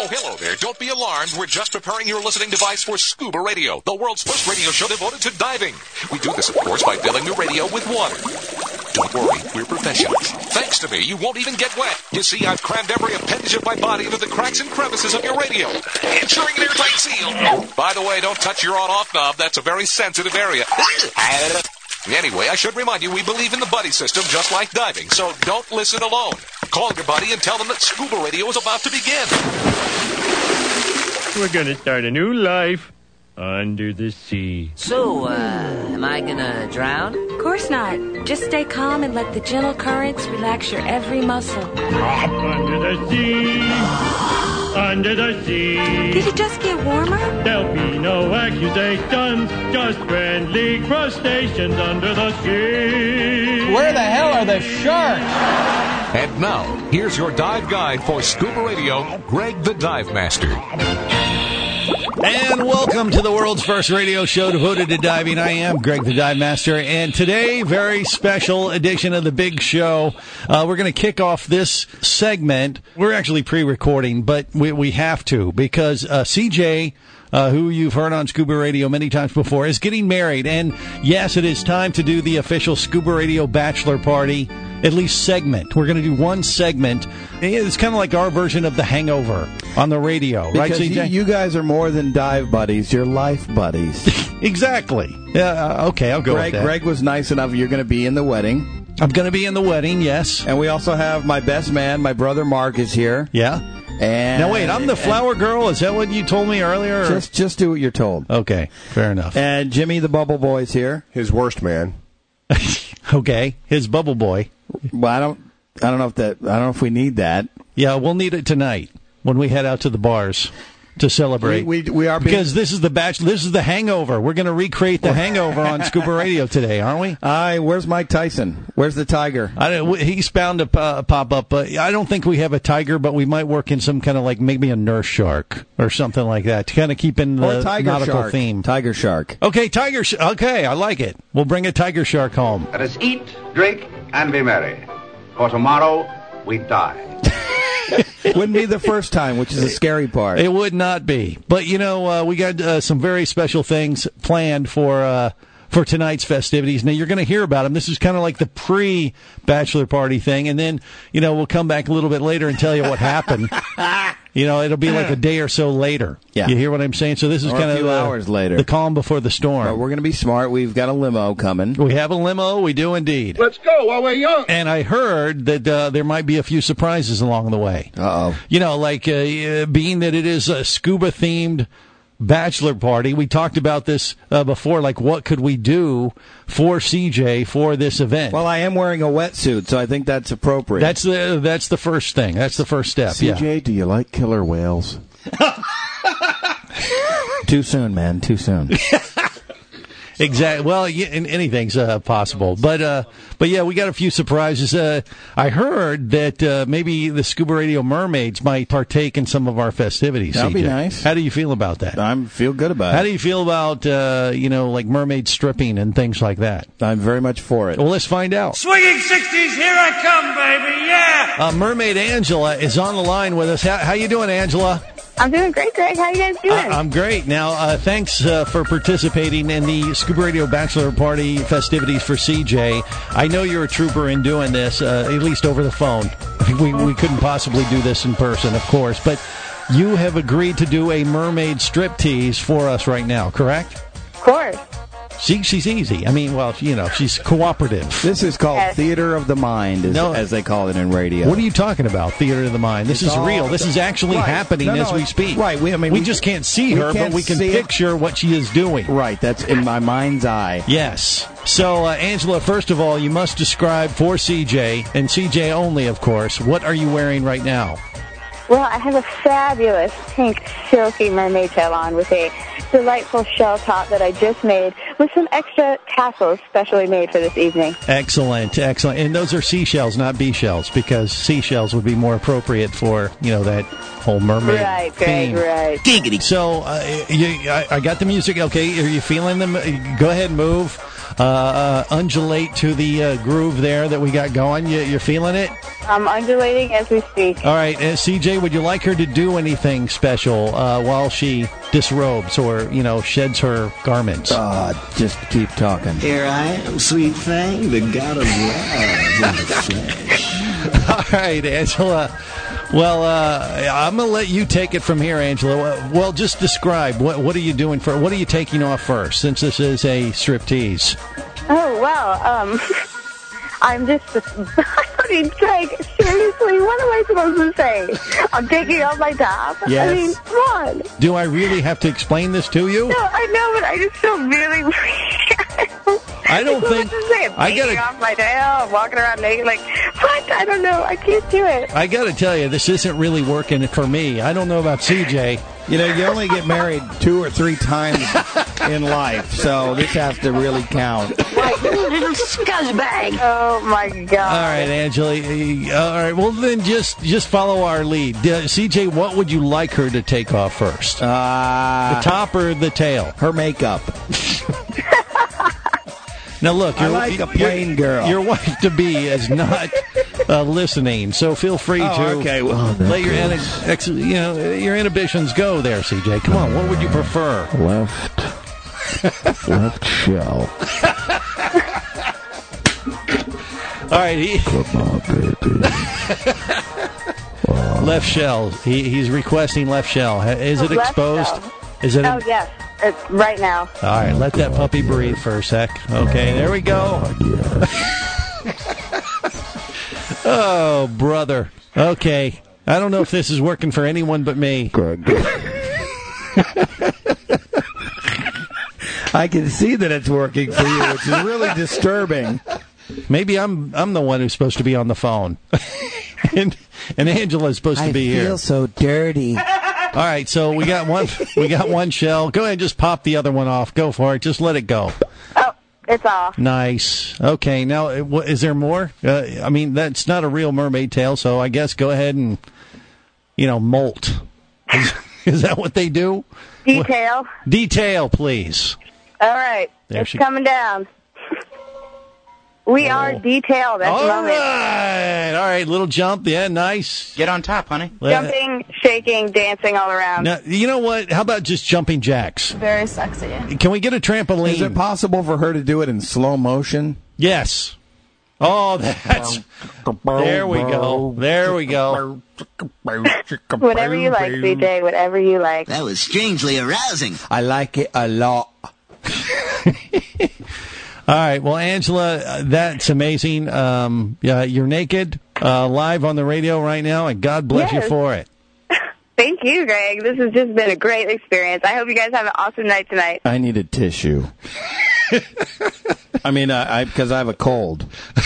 hello there. Don't be alarmed. We're just preparing your listening device for Scuba Radio, the world's first radio show devoted to diving. We do this, of course, by filling the radio with water. Don't worry, we're professionals. Thanks to me, you won't even get wet. You see, I've crammed every appendage of my body into the cracks and crevices of your radio, ensuring an airtight seal. By the way, don't touch your on-off knob. That's a very sensitive area. Anyway, I should remind you, we believe in the buddy system just like diving, so don't listen alone. Call your buddy and tell them that Scuba Radio is about to begin. We're gonna start a new life under the sea. So, am I gonna drown? Of course not. Just stay calm and let the gentle currents relax your every muscle. Under the sea, under the sea. Did it just get warmer? There'll be no accusations, just friendly crustaceans under the sea. Where the hell are the sharks? And now, here's your dive guide for Scuba Radio, Greg the Dive Master. And welcome to the world's first radio show devoted to diving. I am Greg the Dive Master, and today, very special edition of the big show. We're going to kick off this segment. We're actually pre-recording, but we have to because CJ, who you've heard on Scuba Radio many times before, is getting married. And yes, it is time to do the official Scuba Radio bachelor party, at least segment. We're going to do one segment. It's kind of like our version of The Hangover on the radio, right, because CJ? You guys are more than dive buddies. You're life buddies. Exactly. Okay, I'll go with that. Greg was nice enough. You're going to be in the wedding. I'm going to be in the wedding, yes. And we also have my best man, my brother Mark, is here. Yeah. And now, wait, I'm the flower girl? Is that what you told me earlier? Or? Just do what you're told. Okay, fair enough. And Jimmy the Bubble Boy's here. His worst man. Okay, his bubble boy. Well, I don't know if we need that. Yeah, we'll need it tonight when we head out to the bars to celebrate. We are because this is the Bachelor. This is the Hangover. We're going to recreate the Hangover on Scuba Radio today, aren't we? Where's Mike Tyson? Where's the tiger? He's bound to pop up. I don't think we have a tiger, but we might work in some kind of like maybe a nurse shark or something like that to kind of keep in the nautical theme. Tiger shark. Okay, okay, I like it. We'll bring a tiger shark home. Let us eat, drink, and be merry. For tomorrow we die. Wouldn't be the first time, which is the scary part. It would not be. But, we got some very special things planned for tonight's festivities. Now, you're going to hear about them. This is kind of like the pre-bachelor party thing. And then, we'll come back a little bit later and tell you what happened. It'll be like a day or so later. Yeah. You hear what I'm saying? So this is kind of a few hours later. The calm before the storm. But we're going to be smart. We've got a limo coming. We have a limo. We do indeed. Let's go while we're young. And I heard that there might be a few surprises along the way. Uh-oh. Being that it is a scuba-themed bachelor party, we talked about this before, like what could we do for CJ for this event? Well, I am wearing a wetsuit, so I think that's appropriate. That's the first thing. That's the first step. CJ, do you like killer whales? Too soon, man. Too soon. Exactly. Well, anything's possible. But yeah, we got a few surprises. I heard that maybe the Scuba Radio Mermaids might partake in some of our festivities. That'd CJ. be nice. How do you feel about that? I feel good about it. How do you feel about, like mermaid stripping and things like that? I'm very much for it. Well, let's find out. Swinging 60s, here I come, baby, yeah! Mermaid Angela is on the line with us. How you doing, Angela? I'm doing great, Greg. How you guys doing? I'm great. Now, thanks for participating in the Scuba Radio Bachelor Party festivities for CJ. I know you're a trooper in doing this, at least over the phone. We couldn't possibly do this in person, of course, but you have agreed to do a mermaid striptease for us right now, correct? Of course. She's easy. I mean, well, she's cooperative. This is called theater of the mind, as they call it in radio. What are you talking about, theater of the mind? This is real. This is actually happening as we speak. Right. We just can't see her, but we can picture what she is doing. Right. That's in my mind's eye. Yes. So, Angela, first of all, you must describe for CJ, and CJ only, of course, what are you wearing right now? Well, I have a fabulous pink silky mermaid tail on with a delightful shell top that I just made with some extra tassels specially made for this evening. Excellent. And those are seashells, not bee shells, because seashells would be more appropriate for, that whole mermaid theme. Right. Giggity. So, I got the music. Okay, are you feeling them? Go ahead and move. undulate to the groove there that we got going? You're feeling it? I'm undulating as we speak. All right, CJ, would you like her to do anything special while she disrobes or, sheds her garments? Just keep talking. Here I am, sweet thing, the god of love in the flesh. All right, Angela. Well, I'm going to let you take it from here, Angela. Well, just describe. What are you doing what are you taking off first, since this is a striptease? Oh, well, I'm just... I mean, Greg, seriously, what am I supposed to say? I'm taking off my top? Yes. I mean, come on. Do I really have to explain this to you? No, I know, but I just feel really weird. I don't think... I gotta taking off my tail, walking around naked, like, what? I don't know. I can't do it. I got to tell you, this isn't really working for me. I don't know about CJ. You only get married 2 or 3 times in life, so this has to really count. Like, little scuzzbag. Oh, my God. All right, Angela. All right, well, then just follow our lead. CJ, what would you like her to take off first? The top or the tail? Her makeup. Now, look, I like a plain girl. Your wife-to-be is not listening, so feel free to let your inhibitions go there, CJ. Come on, what would you prefer? Left shell. All right, Come on, baby. left shell. He's requesting left shell. Is it exposed? Shell. Is it? Oh, yes. It's right now. All right, let that puppy breathe for a sec. Okay, there we go. Oh, brother. Okay. I don't know if this is working for anyone but me. Greg. I can see that it's working for you, which is really disturbing. Maybe I'm the one who's supposed to be on the phone. and Angela's supposed to be here. I feel so dirty. All right, so we got one shell. Go ahead and just pop the other one off. Go for it. Just let it go. Oh, it's off. Nice. Okay, now, is there more? I mean, that's not a real mermaid tail, so I guess go ahead and, molt. Is that what they do? Detail. Detail, please. All right. It's coming down. We are detailed at the moment. All right, little jump. Yeah, nice. Get on top, honey. Jumping, shaking, dancing all around. Now, you know what? How about just jumping jacks? Very sexy. Can we get a trampoline? Is it possible for her to do it in slow motion? Yes. Oh, that's... There we go. There we go. Whatever you like, CJ. Whatever you like. That was strangely arousing. I like it a lot. All right. Well, Angela, that's amazing. You're naked, live on the radio right now, and God bless you for it. Thank you, Greg. This has just been a great experience. I hope you guys have an awesome night tonight. I needed tissue. I mean, because I have a cold.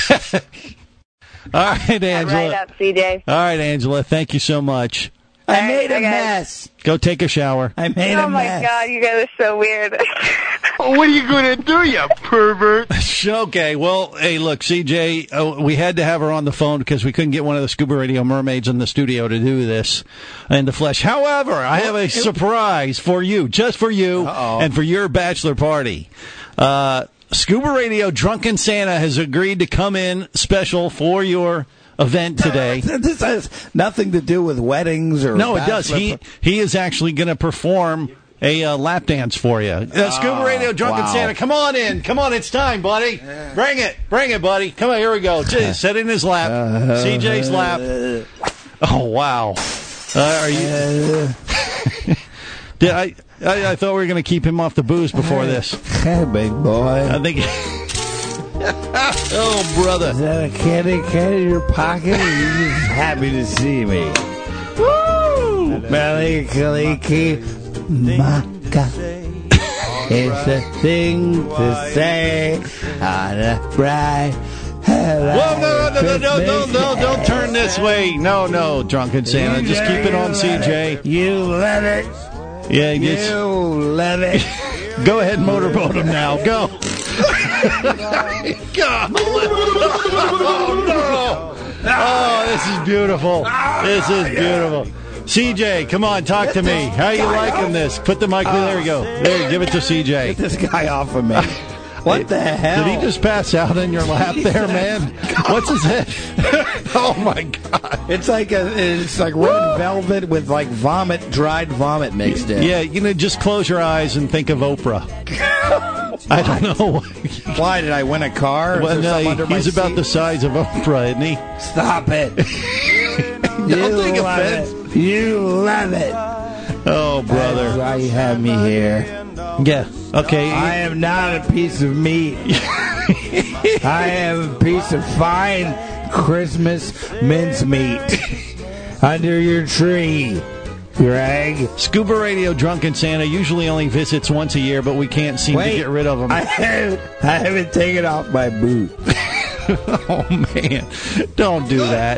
All right, Angela. Right up, CJ. All right, Angela. Thank you so much. I made a mess. Go take a shower. I made a mess. Oh, my God. You guys are so weird. What are you going to do, you pervert? Okay, well, hey, look, CJ, we had to have her on the phone because we couldn't get one of the Scuba Radio mermaids in the studio to do this in the flesh. However, I have a surprise for you, just for you, and for your bachelor party. Scuba Radio Drunken Santa has agreed to come in special for your event today. This has nothing to do with weddings or... No, it does. He is actually going to perform a lap dance for you. Scuba Radio Drunken Santa, come on in. Come on, it's time, buddy. Bring it, buddy. Come on, here we go. Sit in his lap. CJ's lap. Oh, wow. Are you... I thought we were going to keep him off the booze before this. Hey, big boy. I think... Oh, brother. Is that a candy cane in your pocket, or are you just happy to see me? Woo! Maliki Maka. It's a thing to say on a bright... Whoa, no, don't turn this way. No, Drunken Santa. Just keep it on CJ. You let it. Yeah, you let it. Go ahead and motorboat him now. Go. God. Oh, this is beautiful. This is beautiful. CJ, come on, talk to me. How are you liking this? Put the mic there. There we go. There, give it to CJ. Get this guy off of me. What the hell? Did he just pass out in your lap there, man? What's his head? Oh my God! It's like red velvet with like dried vomit mixed in. Yeah, just close your eyes and think of Oprah. I don't know. Why did I win a car? Well, no, he's about the size of Oprah, isn't he? Stop it! Don't take offense. You love it. Oh, brother! That's why you have me here. Yeah. Okay. I am not a piece of meat. I am a piece of fine Christmas mincemeat under your tree, Greg. Scuba Radio Drunken Santa usually only visits once a year, but we can't seem to get rid of him. I haven't taken off my boot. Oh, man. Don't do that.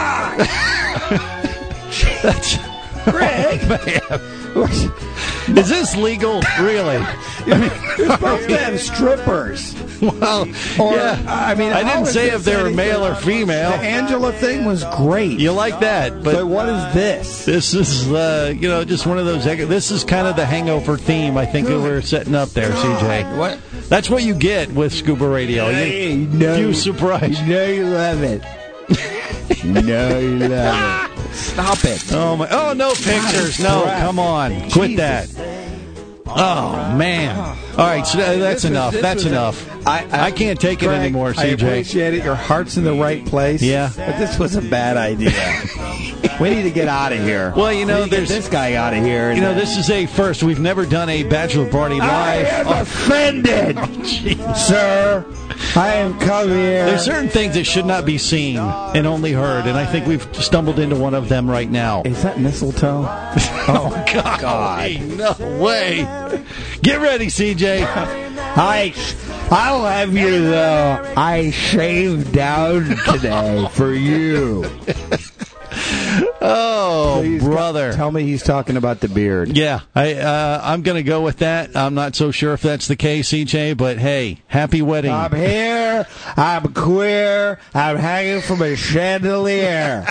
God! That's... Greg! Oh, man. Is this legal? Really? You're supposed to have strippers. Well, yeah. I didn't say if they were male or female. The Angela thing was great. You like that, but what is this? This is, just one of those. This is kind of the hangover theme. I think that we're setting up there, CJ. What? That's what you get with Scuba Radio. You surprise. You love it. No, you love it. Stop it. Oh, my. Oh, no pictures. No, come on. Quit that. Oh, man. All right, so that's enough. That's enough. I can't take it anymore, CJ. I appreciate it. Your heart's in the right place. Yeah. But this was a bad idea. We need to get out of here. Well, there's this guy out of here. This is a first. We've never done a bachelor party live. I am offended, sir. I am coming here. There's certain things that should not be seen and only heard, and I think we've stumbled into one of them right now. Is that mistletoe? Oh, God. No way. Get ready, CJ. I'll have you, though. I shaved down today for you. Oh, please, brother. Tell me he's talking about the beard. Yeah, I'm going to go with that. I'm not so sure if that's the case, CJ, but hey, happy wedding. I'm here. I'm queer. I'm hanging from a chandelier.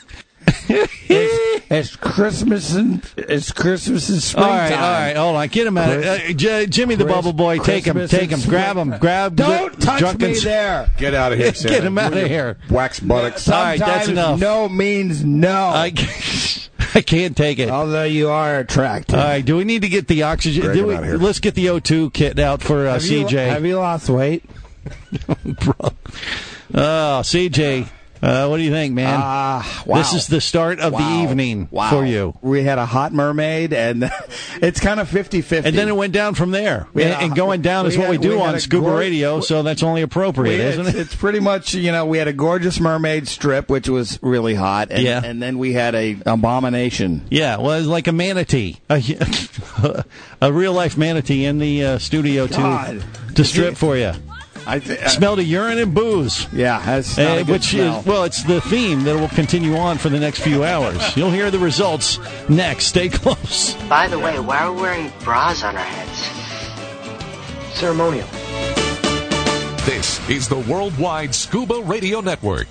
It's Christmas and springtime. All right, hold on. Get him out of Jimmy the Bubble Boy, take him, grab him. Don't touch me there. Get out of here, Santa. Get him out of here. Wax buttocks. All right, that's enough. No means no. I can't take it. Although you are attractive. All right, do we need to get the oxygen? Let's get the O2 kit out for CJ. Have you lost weight? Bro. Oh, CJ. What do you think, man? Wow. This is the start of the evening for you. We had a hot mermaid, and it's kind of 50-50. And then it went down from there. And going down is what we do on Scuba Radio, so that's only appropriate, isn't it? It's pretty much, we had a gorgeous mermaid strip, which was really hot. And, and then we had a abomination. Yeah, well, it was like a manatee. A real-life manatee in the studio to strip for you. Smelled of urine and booze. Yeah, that's not a good smell. It's the theme that will continue on for the next few hours. You'll hear the results next. Stay close. By the way, why are we wearing bras on our heads? Ceremonial. This is the Worldwide Scuba Radio Network.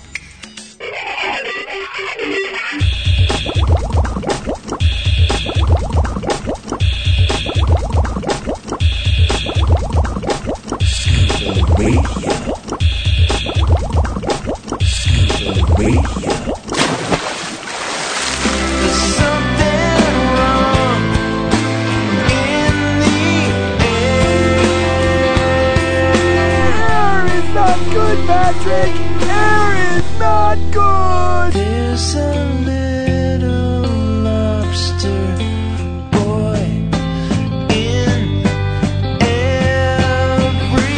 Patrick, air is not good. There's a little lobster boy in everyone.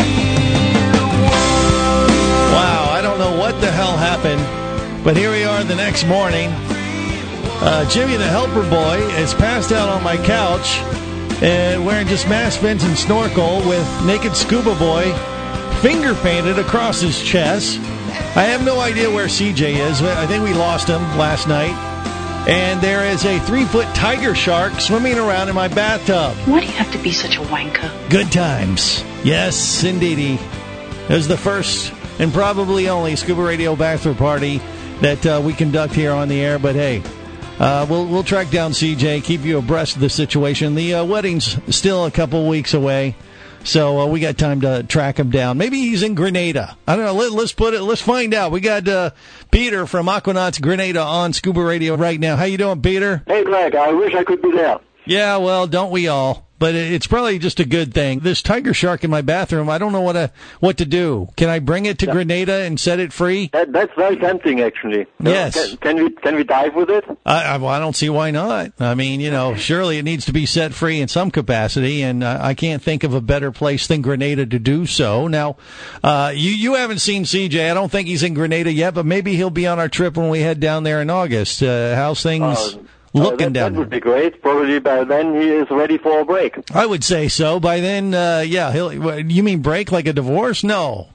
Wow, I don't know what the hell happened, but here we are the next morning. Jimmy the Helper Boy is passed out on my couch and wearing just mask vents and snorkel with Naked Scuba Boy finger painted across his chest. I have no idea where CJ is. I think we lost him last night. And there is a 3-foot tiger shark swimming around in my bathtub. Why do you have to be such a wanker? Good times. Yes, indeedy. It was the first and probably only Scuba Radio bachelor party that we conduct here on the air. But hey, we'll track down CJ, keep you abreast of the situation. The wedding's still a couple weeks away. So we got time to track him down. Maybe he's in Grenada. I don't know. Let's find out. We got Peter from Aquanauts Grenada on Scuba Radio right now. How you doing, Peter? Hey, Greg. I wish I could be there. Yeah, well, don't we all? But it's probably just a good thing. This tiger shark in my bathroom, I don't know what to do. Can I bring it to Grenada and set it free? That's very tempting, actually. Yes. Can we dive with it? I don't see why not. I mean, surely it needs to be set free in some capacity, and I can't think of a better place than Grenada to do so. Now, you haven't seen CJ. I don't think he's in Grenada yet, but maybe he'll be on our trip when we head down there in August. How's things... looking down that would be great. Probably by then he is ready for a break. I would say so. By then, you mean break like a divorce? No.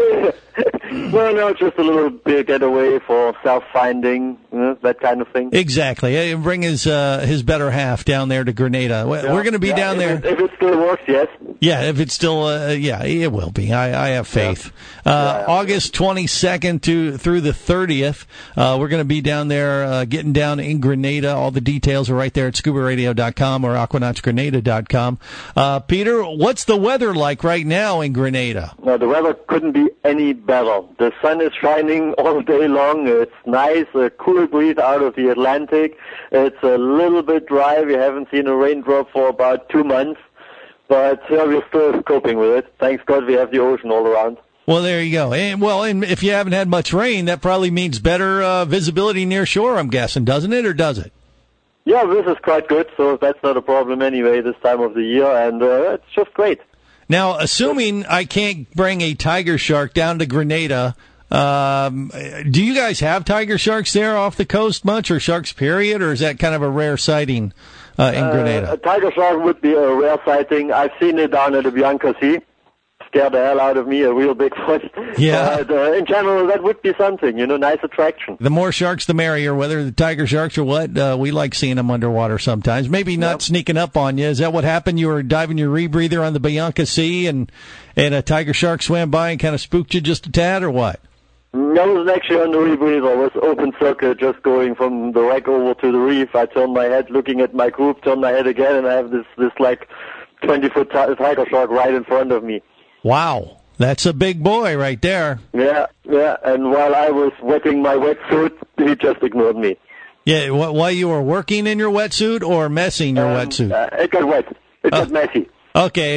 Well, no, just a little bit getaway for self-finding, that kind of thing. Exactly. Bring his better half down there to Grenada. We're going to be down there. If it still works, yes. Yeah, if it's still, it will be. I have faith. August 22nd through the 30th, we're going to be down there, getting down in Grenada. All the details are right there at scubaradio.com or aquanautsgrenada.com. Peter, what's the weather like right now in Grenada? No, the weather couldn't be any better. The sun is shining all day long. It's nice, a cool breeze out of the Atlantic. It's a little bit dry. We haven't seen a raindrop for about 2 months. But we're still coping with it. Thanks God we have the ocean all around. Well, there you go. And if you haven't had much rain, that probably means better visibility near shore, I'm guessing, doesn't it, or does it? Yeah, this is quite good, so that's not a problem anyway this time of the year, and it's just great. Now, assuming I can't bring a tiger shark down to Grenada, do you guys have tiger sharks there off the coast much, or sharks period, or is that kind of a rare sighting in Grenada? A tiger shark would be a rare sighting. I've seen it down at the Bianca Sea. Scared the hell out of me, a real big fish. Yeah. But in general, that would be something, nice attraction. The more sharks, the merrier, whether the tiger sharks or what. We like seeing them underwater sometimes. Maybe not sneaking up on you. Is that what happened? You were diving your rebreather on the Bianca Sea and a tiger shark swam by and kind of spooked you just a tad, or what? I wasn't actually on the rebreather. I was open circuit, just going from the wreck over to the reef. I turned my head, looking at my group, turned my head again, and I have this 20-foot tiger shark right in front of me. Wow, that's a big boy right there. Yeah, and while I was wetting my wetsuit, he just ignored me. Yeah, while you were working in your wetsuit or messing your wetsuit? It got wet. It got messy. Okay,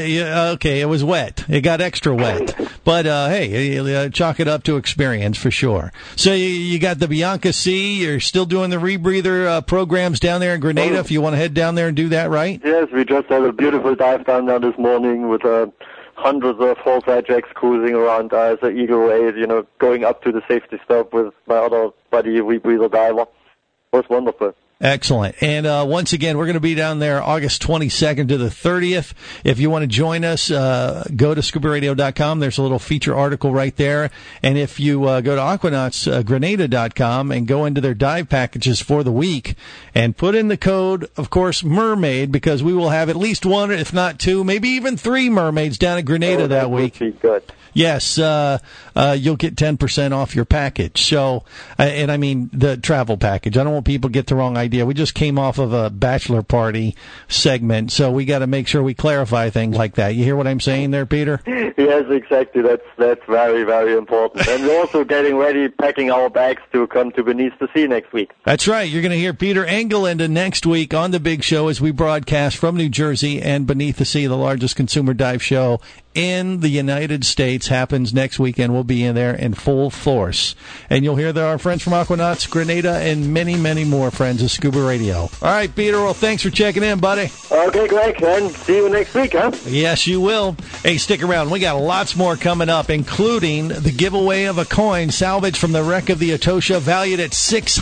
it was wet. It got extra wet. But, hey, chalk it up to experience for sure. So you got the Bianca Sea. You're still doing the rebreather programs down there in Grenada if you want to head down there and do that, right? Yes, we just had a beautiful dive down there this morning with hundreds of Foresight jacks cruising around as an Eagle Ray, going up to the safety stop with my other buddy, rebreather diver. It was wonderful. Excellent. And once again, we're going to be down there August 22nd to the 30th. If you want to join us, go to scubaradio.com. There's a little feature article right there. And if you go to aquanautsgrenada.com and go into their dive packages for the week and put in the code, of course, mermaid, because we will have at least one, if not two, maybe even three mermaids down at Grenada that week. Would be good. Yes, you'll get 10% off your package. So, and I mean the travel package. I don't want people to get the wrong idea. We just came off of a bachelor party segment, so we got to make sure we clarify things like that. You hear what I'm saying there, Peter? Yes, exactly. That's very, very important. And we're also getting ready, packing our bags to come to Beneath the Sea next week. That's right. You're going to hear Peter Engelinde next week on The Big Show as we broadcast from New Jersey and Beneath the Sea, the largest consumer dive show in the United States, happens next weekend. We'll be in there in full force. And you'll hear our friends from Aquanauts Grenada and many, many more friends of Scuba Radio. All right, Peter, well, thanks for checking in, buddy. Okay, Greg, and see you next week, huh? Yes, you will. Hey, stick around. We got lots more coming up, including the giveaway of a coin salvaged from the wreck of the Etosha, valued at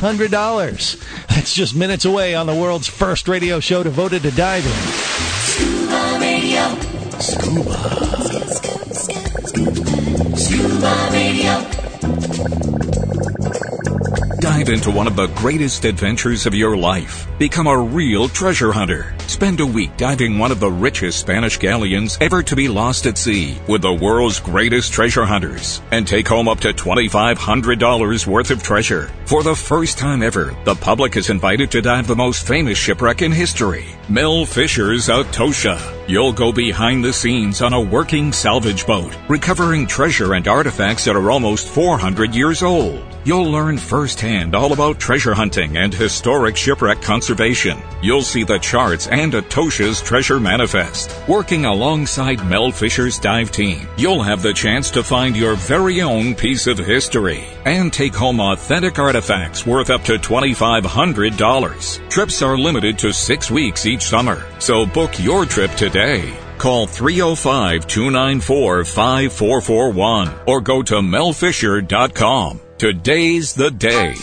$600. That's just minutes away on the world's first radio show devoted to diving. Scuba Radio. Scuba Radio. Dive into one of the greatest adventures of your life. Become a real treasure hunter. Spend a week diving one of the richest Spanish galleons ever to be lost at sea with the world's greatest treasure hunters, and take home up to $2,500 worth of treasure. For the first time ever, the public is invited to dive the most famous shipwreck in history, Mel Fisher's Etosha. You'll go behind the scenes on a working salvage boat, recovering treasure and artifacts that are almost 400 years old. You'll learn firsthand all about treasure hunting and historic shipwreck conservation. You'll see the charts and Atosha's treasure manifest. Working alongside Mel Fisher's dive team, you'll have the chance to find your very own piece of history and take home authentic artifacts worth up to $2,500. Trips are limited to 6 weeks each summer, so book your trip today. Call 305-294-5441 or go to melfisher.com. Today's the day.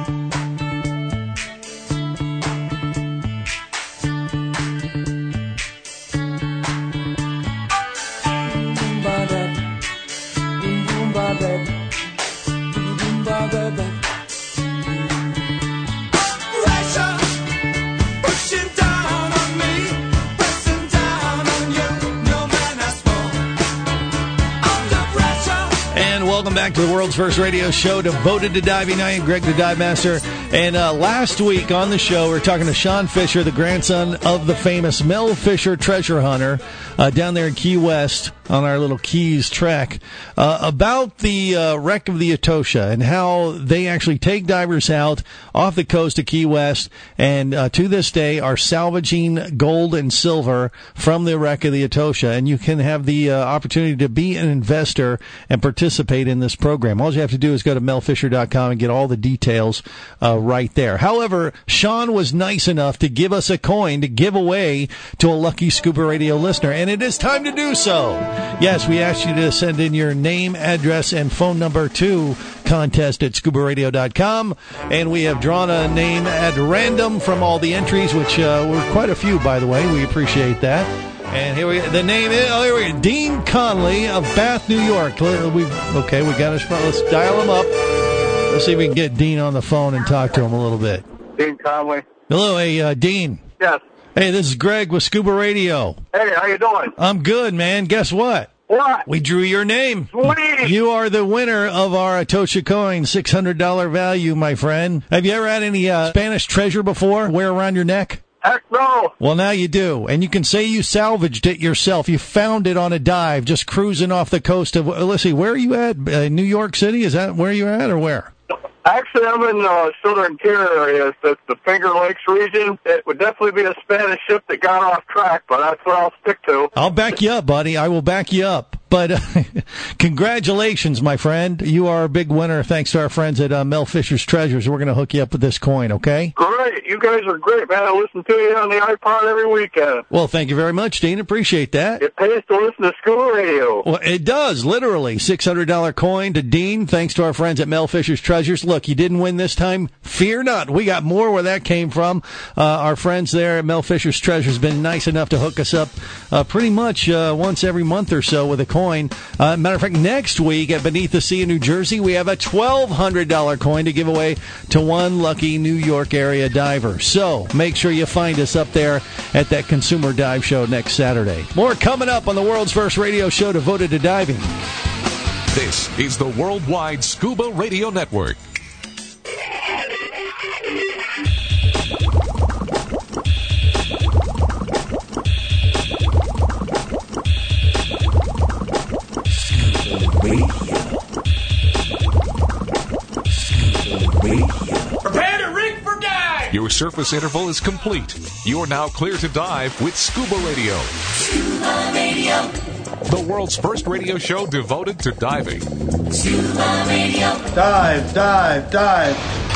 Back to the world's first radio show devoted to diving. I am Greg the Dive Master. And last week on the show, we were talking to Sean Fisher, the grandson of the famous Mel Fisher treasure hunter, down there in Key West on our little Keys trek, about the wreck of the Etosha and how they actually take divers out off the coast of Key West and to this day are salvaging gold and silver from the wreck of the Etosha. And you can have the opportunity to be an investor and participate in this program. All you have to do is go to melfisher.com and get all the details right there. However, Sean was nice enough to give us a coin to give away to a lucky Scuba Radio listener, and it is time to do so. Yes, we asked you to send in your name, address, and phone number to contest@scubaradio.com, and we have drawn a name at random from all the entries, which were quite a few, by the way. We appreciate that. And here we go. The name is, here we go, Dean Conley of Bath, New York. We got us. Let's dial him up. Let's see if we can get Dean on the phone and talk to him a little bit. Dean Conley. Hello, hey, Dean. Yes. Hey, this is Greg with Scuba Radio. Hey, how you doing? I'm good, man. Guess what? What? We drew your name. Sweet. You are the winner of our Etosha coin, $600 value, my friend. Have you ever had any Spanish treasure before wear around your neck? Heck no. Well, now you do. And you can say you salvaged it yourself. You found it on a dive, just cruising off the coast of, let's see, where are you at? New York City? Is that where you're at or where? Actually, I'm in the southern tier area. That's the Finger Lakes region. It would definitely be a Spanish ship that got off track, but that's what I'll stick to. I'll back you up, buddy. I will back you up. But congratulations, my friend. You are a big winner thanks to our friends at Mel Fisher's Treasures. We're going to hook you up with this coin, okay? Great. You guys are great, man. I listen to you on the iPod every weekend. Well, thank you very much, Dean. Appreciate that. It pays to listen to Scuba Radio. Well, it does, literally. $600 coin to Dean thanks to our friends at Mel Fisher's Treasures. Look, you didn't win this time. Fear not. We got more where that came from. Our friends there at Mel Fisher's Treasures have been nice enough to hook us up pretty much once every month or so with a coin. Matter of fact, next week at Beneath the Sea in New Jersey, we have a $1,200 coin to give away to one lucky New York area diver. So make sure you find us up there at that Consumer Dive Show next Saturday. More coming up on the world's first radio show devoted to diving. This is the Worldwide Scuba Radio Network. Prepare to rig for dive! Your surface interval is complete. You are now clear to dive with Scuba Radio. Scuba Radio. The world's first radio show devoted to diving. Scuba Radio. Dive, dive, dive.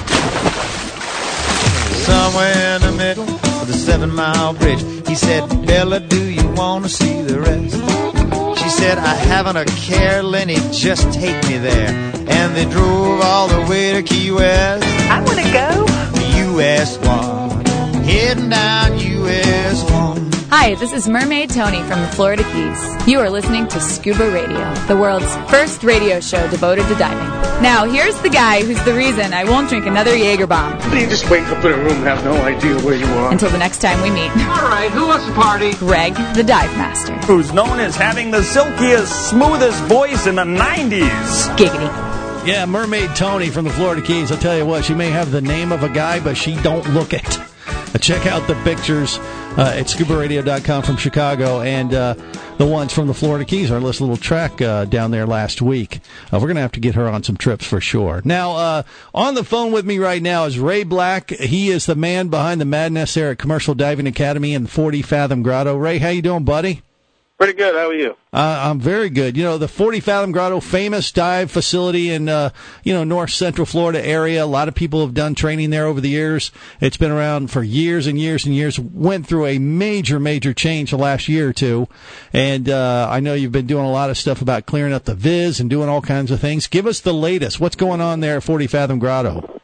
Somewhere in the middle of the 7 Mile Bridge, he said, Bella, do you want to see the rest? She said, I haven't a care, Lenny, just take me there. And they drove all the way to Key West. I want to go. US 1, heading down US 1. Hi, this is Mermaid Tony from the Florida Keys. You are listening to Scuba Radio, the world's first radio show devoted to diving. Now, here's the guy who's the reason I won't drink another Jaeger bomb. You just wake up in a room and have no idea where you are. Until the next time we meet. All right, who wants to party? Greg, the Dive Master. Who's known as having the silkiest, smoothest voice in the 90s. Giggity. Yeah, Mermaid Tony from the Florida Keys. I'll tell you what, she may have the name of a guy, but she don't look it. Check out the pictures at scubaradio.com from Chicago, and the ones from the Florida Keys, our little track down there last week. We're going to have to get her on some trips for sure. Now, on the phone with me right now is Ray Black. He is the man behind the madness there at Commercial Diving Academy and 40 Fathom Grotto. Ray, how you doing, buddy? Pretty good. How are you? I'm very good. You know, the 40 Fathom Grotto, famous dive facility in, north central Florida area. A lot of people have done training there over the years. It's been around for years and years and years. Went through a major change the last year or two. And I know you've been doing a lot of stuff about clearing up the viz and doing all kinds of things. Give us the latest. What's going on there at 40 Fathom Grotto?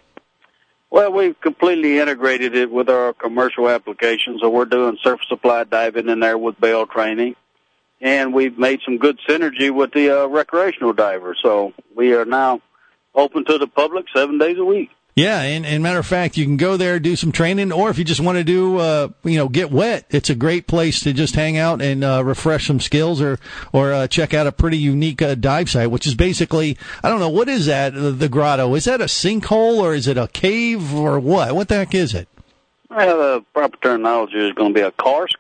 Well, we've completely integrated it with our commercial applications. So we're doing surface applied diving in there with bail training. And we've made some good synergy with the recreational divers. So we are now open to the public 7 days a week. Yeah, and matter of fact, you can go there, do some training, or if you just want to do, get wet, it's a great place to just hang out and refresh some skills or check out a pretty unique dive site, which is basically, I don't know, what is that, the grotto? Is that a sinkhole or is it a cave or what? What the heck is it? Well, the proper terminology is going to be a karst.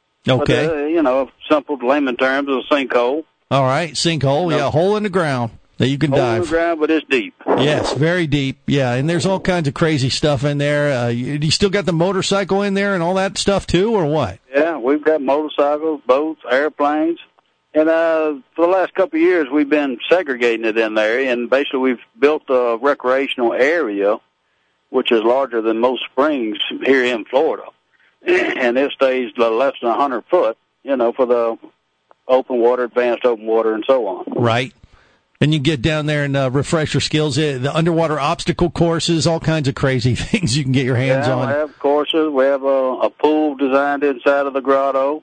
Okay. But, simple layman terms, a sinkhole. All right, sinkhole, yeah, hole in the ground that you can dive. Hole in the ground, but it's deep. Yes, very deep, yeah, and there's all kinds of crazy stuff in there. You still got the motorcycle in there and all that stuff too, or what? Yeah, we've got motorcycles, boats, airplanes, and for the last couple of years we've been segregating it in there, and basically we've built a recreational area, which is larger than most springs here in Florida. And it stays less than 100 foot, for the open water, advanced open water, and so on. Right. And you get down there and refresh your skills. The underwater obstacle courses, all kinds of crazy things you can get your hands on. We have courses. We have a pool designed inside of the grotto.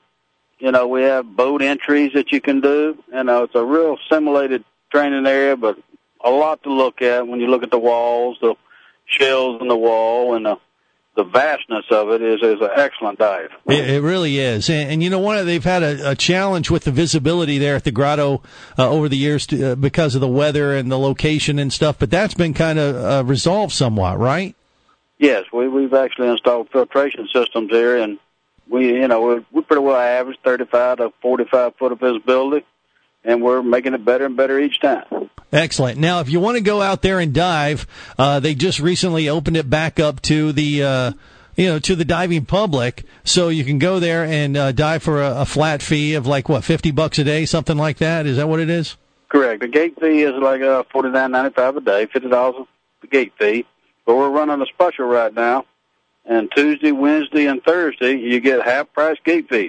We have boat entries that you can do. It's a real simulated training area, but a lot to look at when you look at the walls, the shells in the wall, and the vastness of it is an excellent dive. It really is. And they've had a challenge with the visibility there at the grotto over the years because of the weather and the location and stuff, but that's been kind of resolved somewhat, right? Yes, we've actually installed filtration systems here, and we pretty well average 35 to 45 foot of visibility, and we're making it better and better each time. Excellent. Now, if you want to go out there and dive, they just recently opened it back up to the, to the diving public, so you can go there and dive for a flat fee of like what, $50 a day, something like that. Is that what it is? Correct. The gate fee is like $49.95 a day, $50 the gate fee. But we're running a special right now, and Tuesday, Wednesday, and Thursday you get half price gate fees.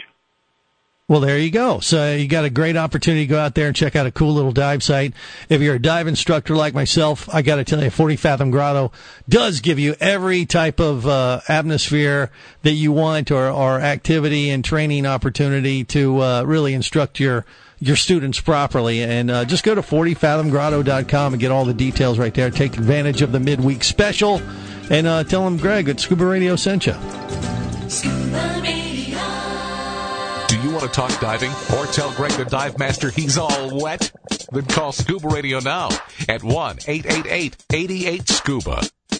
Well, there you go. So you got a great opportunity to go out there and check out a cool little dive site. If you're a dive instructor like myself, I got to tell you, 40 Fathom Grotto does give you every type of atmosphere that you want or activity and training opportunity to really instruct your students properly. And just go to 40fathomgrotto.com and get all the details right there. Take advantage of the midweek special and tell them Greg at Scuba Radio sent you. Scuba Radio. Do you want to talk diving or tell Greg the Dive Master he's all wet? Then call Scuba Radio now at 1-888-88-SCUBA.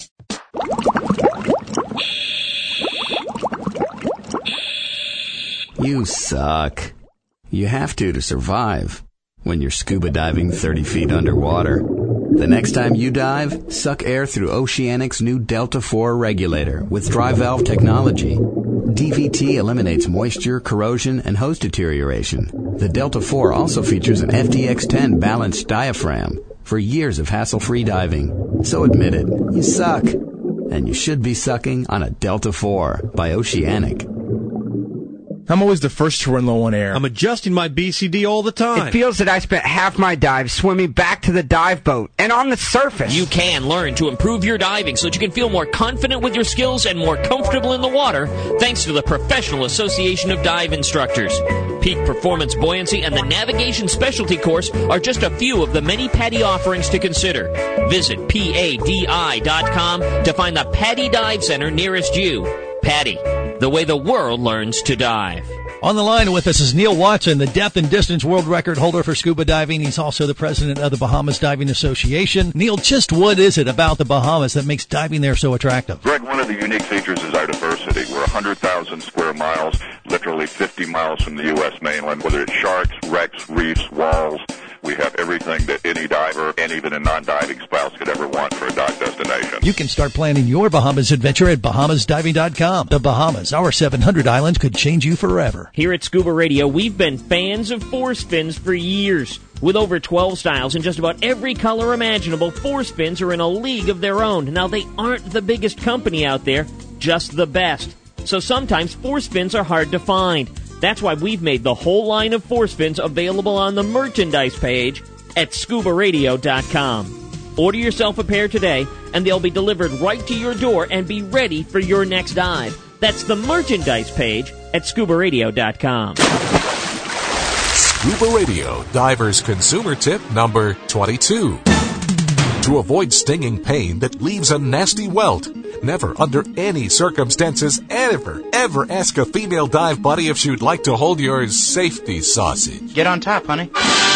You suck. You have to survive when you're scuba diving 30 feet underwater. The next time you dive, suck air through Oceanic's new Delta 4 regulator with dry valve technology. DVT eliminates moisture, corrosion, and hose deterioration. The Delta 4 also features an FDX10 balanced diaphragm for years of hassle-free diving. So admit it, you suck. And you should be sucking on a Delta 4 by Oceanic. I'm always the first to run low on air. I'm adjusting my BCD all the time. It feels that I spent half my dive swimming back to the dive boat and on the surface. You can learn to improve your diving so that you can feel more confident with your skills and more comfortable in the water thanks to the Professional Association of Dive Instructors. Peak Performance Buoyancy and the Navigation Specialty Course are just a few of the many PADI offerings to consider. Visit PADI.com to find the PADI Dive Center nearest you. PADI, the way the world learns to dive. On the line with us is Neil Watson, the depth and distance world record holder for scuba diving. He's also the president of the Bahamas Diving Association. Neil, just what is it about the Bahamas that makes diving there so attractive? Greg, one of the unique features is our diversity. We're 100,000 square miles, literally 50 miles from the U.S. mainland, whether it's sharks, wrecks, reefs, walls. We have everything that any diver and even a non-diving spouse could ever want for a dive destination. You can start planning your Bahamas adventure at BahamasDiving.com. The Bahamas, our 700 islands, could change you forever. Here at Scuba Radio, we've been fans of force fins for years. With over 12 styles and just about every color imaginable, force fins are in a league of their own. Now, they aren't the biggest company out there, just the best. So sometimes force fins are hard to find. That's why we've made the whole line of force fins available on the merchandise page at ScubaRadio.com. Order yourself a pair today, and they'll be delivered right to your door and be ready for your next dive. That's the merchandise page at ScubaRadio.com. Scuba Radio, diver's consumer tip number 22. To avoid stinging pain that leaves a nasty welt, never under any circumstances ever ask a female dive buddy if she'd like to hold your safety sausage. Get on top, honey.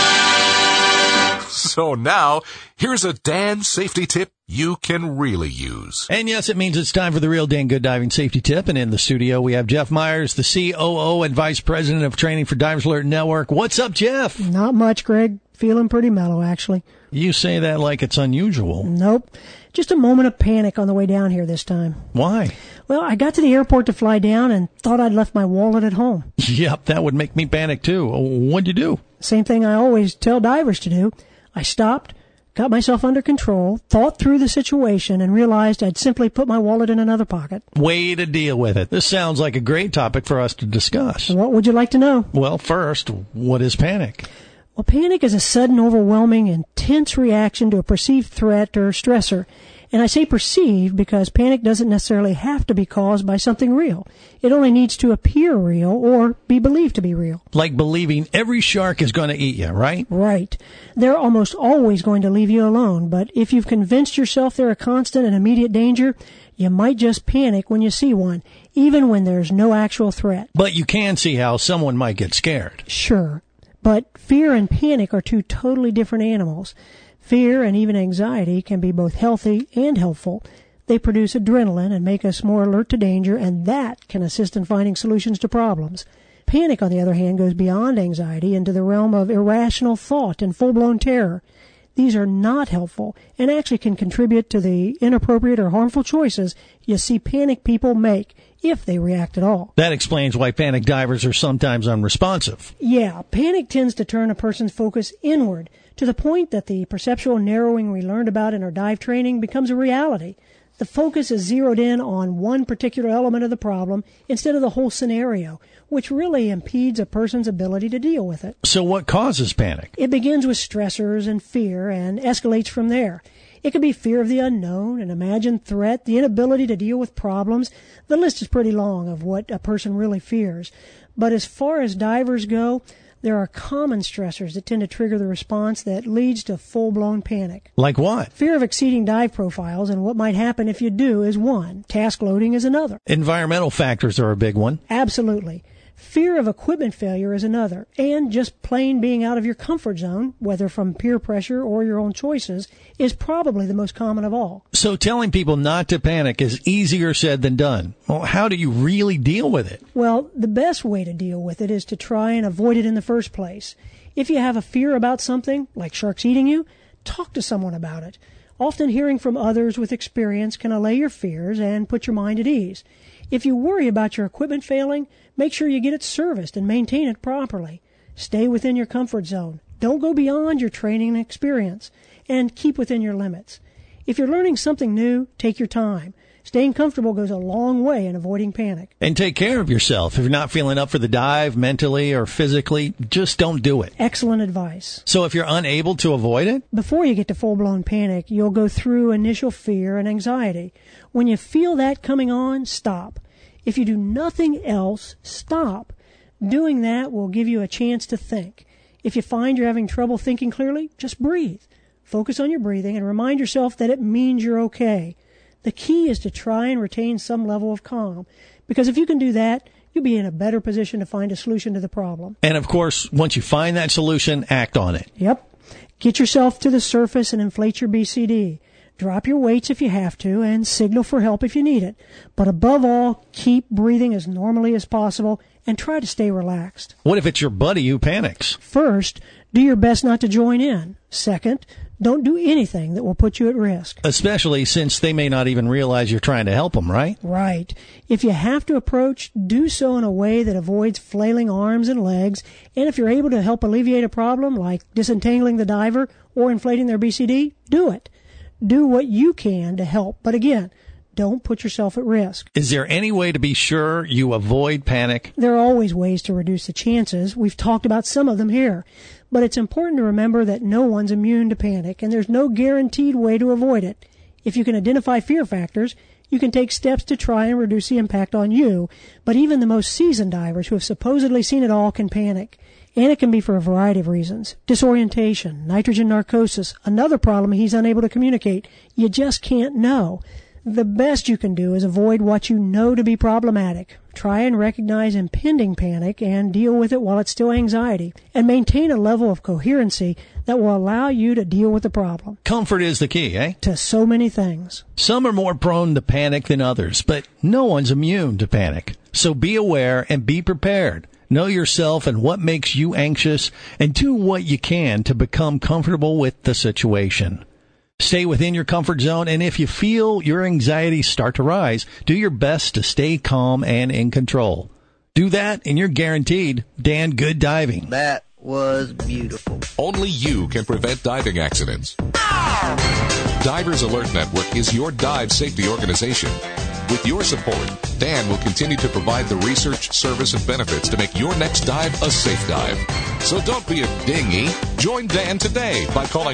So now, here's a Dan safety tip you can really use. And yes, it means it's time for the real Dan Good Diving Safety Tip. And in the studio, we have Jeff Myers, the COO and Vice President of Training for Divers Alert Network. What's up, Jeff? Not much, Greg. Feeling pretty mellow, actually. You say that like it's unusual. Nope. Just a moment of panic on the way down here this time. Why? Well, I got to the airport to fly down and thought I'd left my wallet at home. Yep, that would make me panic too. What'd you do? Same thing I always tell divers to do. I stopped, got myself under control, thought through the situation, and realized I'd simply put my wallet in another pocket. Way to deal with it. This sounds like a great topic for us to discuss. What would you like to know? Well, first, what is panic? Well, panic is a sudden, overwhelming, intense reaction to a perceived threat or stressor. And I say perceived because panic doesn't necessarily have to be caused by something real. It only needs to appear real or be believed to be real. Like believing every shark is going to eat you, right? Right. They're almost always going to leave you alone, but if you've convinced yourself they're a constant and immediate danger, you might just panic when you see one, even when there's no actual threat. But you can see how someone might get scared. Sure. But fear and panic are two totally different animals. Fear and even anxiety can be both healthy and helpful. They produce adrenaline and make us more alert to danger, and that can assist in finding solutions to problems. Panic, on the other hand, goes beyond anxiety into the realm of irrational thought and full-blown terror. These are not helpful and actually can contribute to the inappropriate or harmful choices you see panic people make if they react at all. That explains why panic divers are sometimes unresponsive. Yeah, panic tends to turn a person's focus inward to the point that the perceptual narrowing we learned about in our dive training becomes a reality. The focus is zeroed in on one particular element of the problem instead of the whole scenario, which really impedes a person's ability to deal with it. So what causes panic? It begins with stressors and fear and escalates from there. It could be fear of the unknown, an imagined threat, the inability to deal with problems. The list is pretty long of what a person really fears. But as far as divers go, there are common stressors that tend to trigger the response that leads to full-blown panic. Like what? Fear of exceeding dive profiles and what might happen if you do is one. Task loading is another. Environmental factors are a big one. Absolutely. Fear of equipment failure is another. And just plain being out of your comfort zone, whether from peer pressure or your own choices, is probably the most common of all. So telling people not to panic is easier said than done. Well, how do you really deal with it? Well, the best way to deal with it is to try and avoid it in the first place. If you have a fear about something, like sharks eating you, talk to someone about it. Often hearing from others with experience can allay your fears and put your mind at ease. If you worry about your equipment failing, make sure you get it serviced and maintain it properly. Stay within your comfort zone. Don't go beyond your training and experience. And keep within your limits. If you're learning something new, take your time. Staying comfortable goes a long way in avoiding panic. And take care of yourself. If you're not feeling up for the dive mentally or physically, just don't do it. Excellent advice. So if you're unable to avoid it? Before you get to full-blown panic, you'll go through initial fear and anxiety. When you feel that coming on, stop. If you do nothing else, stop. Doing that will give you a chance to think. If you find you're having trouble thinking clearly, just breathe. Focus on your breathing and remind yourself that it means you're okay. The key is to try and retain some level of calm, because if you can do that, you'll be in a better position to find a solution to the problem. And, of course, once you find that solution, act on it. Yep. Get yourself to the surface and inflate your BCD. Drop your weights if you have to, and signal for help if you need it. But above all, keep breathing as normally as possible and try to stay relaxed. What if it's your buddy who panics? First, do your best not to join in. Second, don't do anything that will put you at risk. Especially since they may not even realize you're trying to help them, right? Right. If you have to approach, do so in a way that avoids flailing arms and legs. And if you're able to help alleviate a problem, like disentangling the diver or inflating their BCD, do it. Do what you can to help. But again, don't put yourself at risk. Is there any way to be sure you avoid panic? There are always ways to reduce the chances. We've talked about some of them here. But it's important to remember that no one's immune to panic, and there's no guaranteed way to avoid it. If you can identify fear factors, you can take steps to try and reduce the impact on you. But even the most seasoned divers who have supposedly seen it all can panic. And it can be for a variety of reasons. Disorientation, nitrogen narcosis, another problem he's unable to communicate. You just can't know. The best you can do is avoid what you know to be problematic. Try and recognize impending panic and deal with it while it's still anxiety. And maintain a level of coherency that will allow you to deal with the problem. Comfort is the key, eh? To so many things. Some are more prone to panic than others, but no one's immune to panic. So be aware and be prepared. Know yourself and what makes you anxious, and do what you can to become comfortable with the situation. Stay within your comfort zone, and if you feel your anxiety start to rise, do your best to stay calm and in control. Do that, and you're guaranteed damn good diving. That was beautiful. Only you can prevent diving accidents. Divers Alert Network is your dive safety organization. With your support, Dan will continue to provide the research, service, and benefits to make your next dive a safe dive. So don't be a dinghy. Join Dan today by calling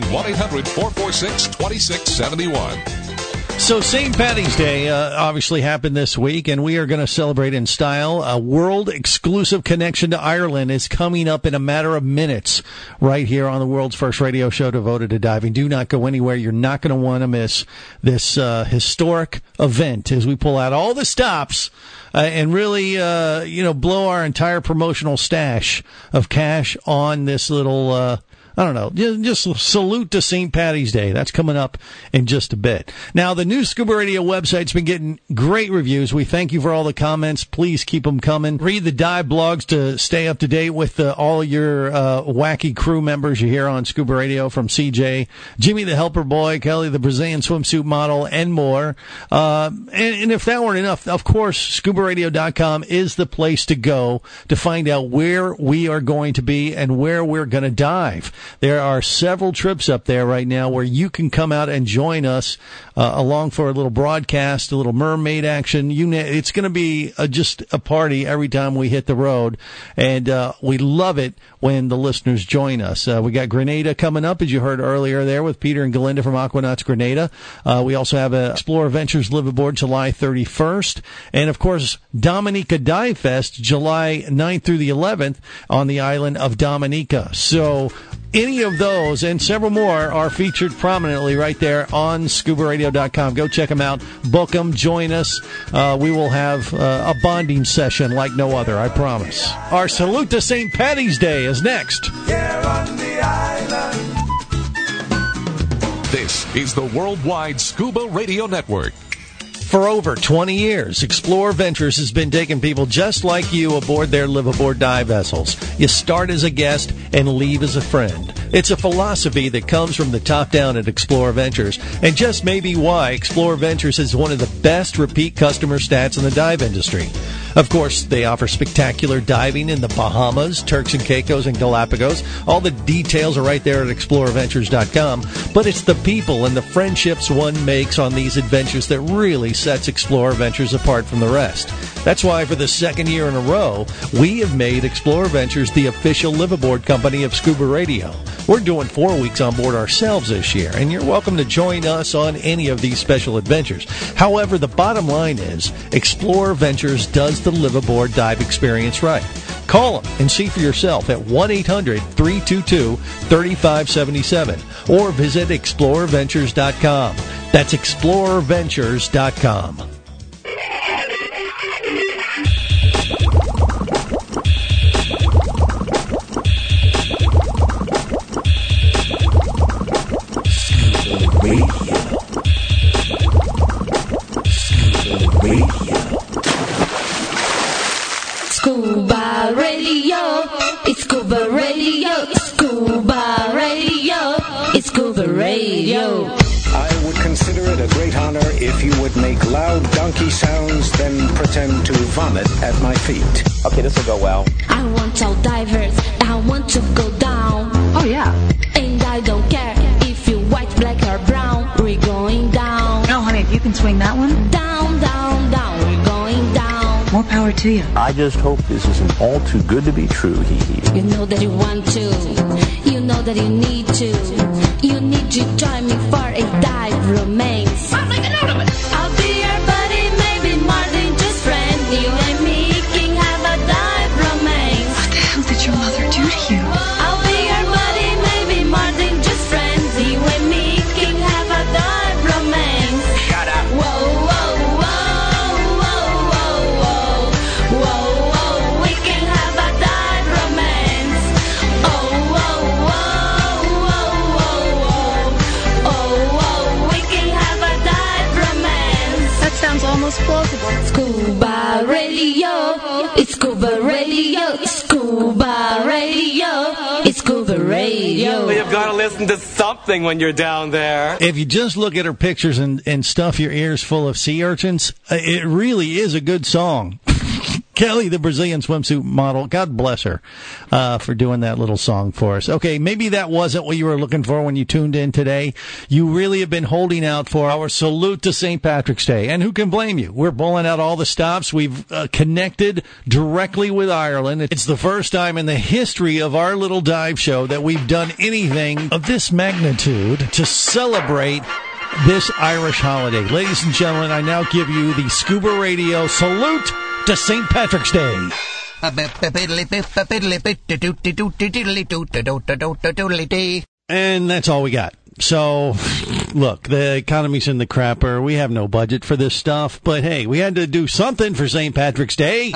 1-800-446-2671. So St. Paddy's Day obviously happened this week, and we are going to celebrate in style. A world-exclusive connection to Ireland is coming up in a matter of minutes right here on the world's first radio show devoted to diving. Do not go anywhere. You're not going to want to miss this historic event as we pull out all the stops and really, blow our entire promotional stash of cash on this little just salute to St. Paddy's Day. That's coming up in just a bit. Now, the new Scuba Radio website's been getting great reviews. We thank you for all the comments. Please keep them coming. Read the dive blogs to stay up to date with all your wacky crew members you hear on Scuba Radio, from CJ, Jimmy the Helper Boy, Kelly the Brazilian swimsuit model, and more. And if that weren't enough, of course, ScubaRadio.com is the place to go to find out where we are going to be and where we're going to dive. There are several trips up there right now where you can come out and join us along for a little broadcast, a little mermaid action. It's going to be just a party every time we hit the road, and we love it when the listeners join us. We got Grenada coming up, as you heard earlier there, with Peter and Galinda from Aquanauts Grenada. We also have Explore Ventures Live Aboard July 31st, and of course Dominica Dive Fest July 9th through the 11th on the island of Dominica. So any of those and several more are featured prominently right there on ScubaRadio.com. Go check them out. Book them. Join us. We will have a bonding session like no other, I promise. Our salute to St. Paddy's Day is next. Here on the island. This is the Worldwide Scuba Radio Network. For over 20 years, Explore Ventures has been taking people just like you aboard their live-aboard dive vessels. You start as a guest and leave as a friend. It's a philosophy that comes from the top down at Explore Ventures, and just may be why Explore Ventures is one of the best repeat customer stats in the dive industry. Of course, they offer spectacular diving in the Bahamas, Turks and Caicos, and Galapagos. All the details are right there at ExploreVentures.com. But it's the people and the friendships one makes on these adventures that really sets Explore Ventures apart from the rest. That's why for the second year in a row, we have made Explore Ventures the official live-aboard company of Scuba Radio. We're doing 4 weeks on board ourselves this year, and you're welcome to join us on any of these special adventures. However, the bottom line is Explore Ventures does the live-aboard dive experience right. Call them and see for yourself at 1-800-322-3577 or visit ExploreVentures.com. That's ExploreVentures.com. Radio. Scuba Radio, it's Scuba Radio, it's Scuba Radio, it's Scuba Radio. I would consider it a great honor if you would make loud donkey sounds, then pretend to vomit at my feet. Okay, this will go well. I want all divers, I want to go down. Oh, yeah. And I don't care if you're white, black, or brown, we're going down. No, honey, if you can swing that one. Down, down, down, we're going down. More power to you. I just hope this isn't all too good to be true, hee-hee. You know that you want to, you know that you need to. You need to join me for a dive romance. I'll make a note of it. I'll be your buddy, maybe more than just friend. You and me can have a dive romance. What the hell did your mother do to you? I'll be your buddy, maybe more than just friends. You and me can have a dive romance. Shut up. Whoa, whoa, whoa, whoa, whoa, whoa, whoa, whoa. We can have a dive romance. Oh, whoa, whoa, whoa, whoa, whoa, oh, whoa. We can have a dive romance. That sounds almost plausible. Scuba Radio, it's Scuba Radio, it's Scuba Radio, it's Scuba Radio. You've got to listen to something when you're down there. If you just look at her pictures and stuff your ears full of sea urchins, it really is a good song. Kelly, the Brazilian swimsuit model, God bless her for doing that little song for us. Okay, maybe that wasn't what you were looking for when you tuned in today. You really have been holding out for our salute to St. Patrick's Day, and who can blame you? We're pulling out all the stops. We've connected directly with Ireland. It's the first time in the history of our little dive show that we've done anything of this magnitude to celebrate this Irish holiday. Ladies and gentlemen, I now give you the Scuba Radio salute to St. Patrick's Day. And that's all we got. So, look, the economy's in the crapper. We have no budget for this stuff. But, hey, we had to do something for St. Patrick's Day.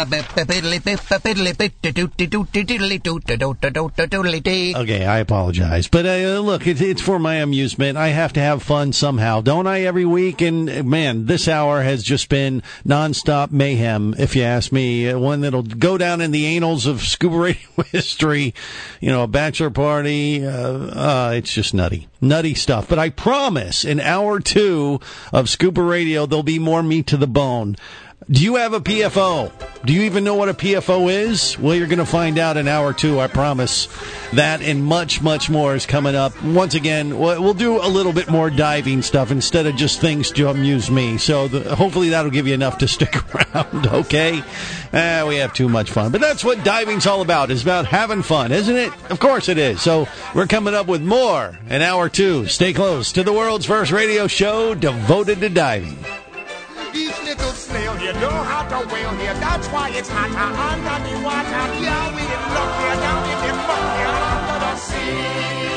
Okay, I apologize. But, look, it's for my amusement. I have to have fun somehow, don't I, every week? And, man, this hour has just been nonstop mayhem, if you ask me. One that'll go down in the annals of Scuba Radio history. You know, a bachelor party. It's just nutty. Nutty stuff. But I promise in hour 2 of Scuba Radio, there'll be more meat to the bone. Do you have a PFO? Do you even know what a PFO is? Well, you're going to find out in hour 2, I promise. That and much, much more is coming up. Once again, we'll do a little bit more diving stuff instead of just things to amuse me. So hopefully that'll give you enough to stick around, okay? We have too much fun. But that's what diving's all about. It's about having fun, isn't it? Of course it is. So we're coming up with more in hour 2. Stay close to the world's first radio show devoted to diving. Each little snail here know how to whale here. That's why it's hotter under the water. Yeah, we get luck here down in the muck here under the sea.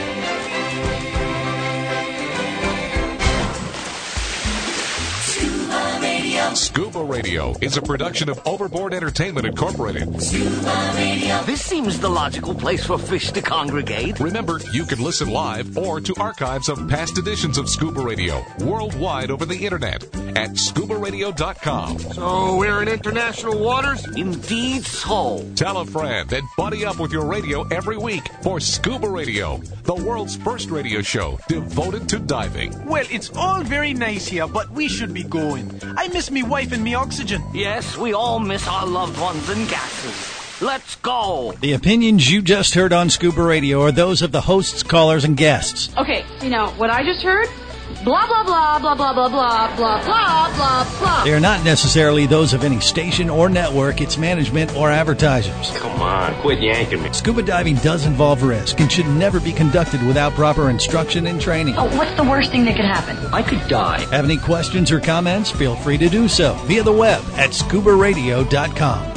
Scuba Radio. Scuba Radio is a production of Overboard Entertainment Incorporated. Scuba Radio. This seems the logical place for fish to congregate. Remember, you can listen live or to archives of past editions of Scuba Radio worldwide over the internet at scubaradio.com. So we're in international waters? Indeed so. Tell a friend and buddy up with your radio every week for Scuba Radio, the world's first radio show devoted to diving. Well, it's all very nice here, but we should be going. I miss me wife and me oxygen. Yes, we all miss our loved ones and gases. Let's go. The opinions you just heard on Scuba Radio are those of the hosts, callers, and guests. Okay, you know, what I just heard? Blah, blah, blah, blah, blah, blah, blah, blah, blah, blah, blah. They are not necessarily those of any station or network, its management, or advertisers. Come on, quit yanking me. Scuba diving does involve risk and should never be conducted without proper instruction and training. Oh, what's the worst thing that could happen? I could die. Have any questions or comments? Feel free to do so via the web at scubaradio.com.